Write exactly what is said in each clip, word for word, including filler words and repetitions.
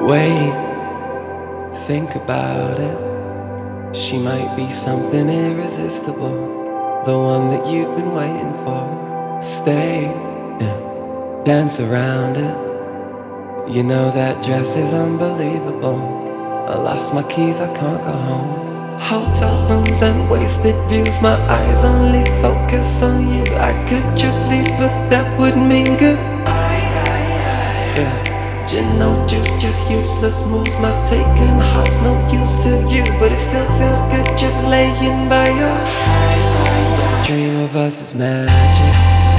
Wait, think about it. She might be something irresistible, the one that you've been waiting for. Stay, yeah, dance around it. You know that dress is unbelievable. I lost my keys, I can't go home. Hotel rooms and wasted views, my eyes only focus on you. I could just leave, but that would mean good. Yeah, gin, no juice, just useless moves. My taking heart's no use to you, but it still feels good just laying by you. But the dream of us is magic.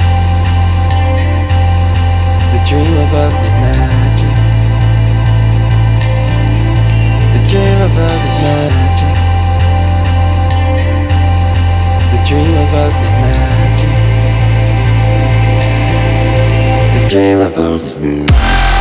The dream of us is magic. The dream of us is magic. The dream of us is magic. The dream of us is magic.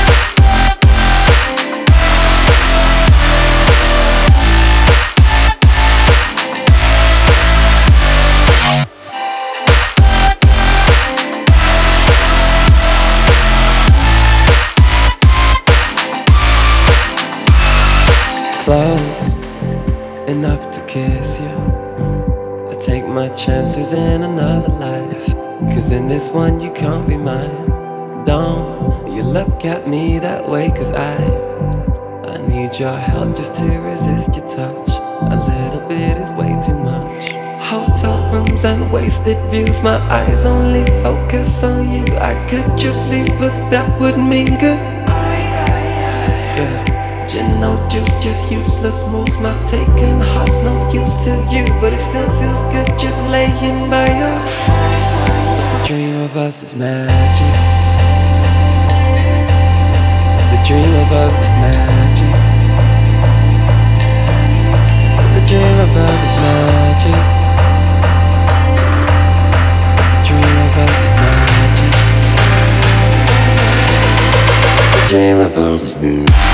Close enough to kiss you. I take my chances in another life, 'cause in this one you can't be mine. Don't you look at me that way, 'cause I I need your help just to resist your touch. A little bit is way too much. Hotel rooms and wasted views, my eyes only focus on you. I could just leave, but that would mean good. Yeah, gin, no juice, just useless moves. My taking heart's no use to you, but it still feels good just laying by you. But the dream of us is magic. The dream of us is magic. The dream of us is magic. The dream of us is magic. The dream of us is magic.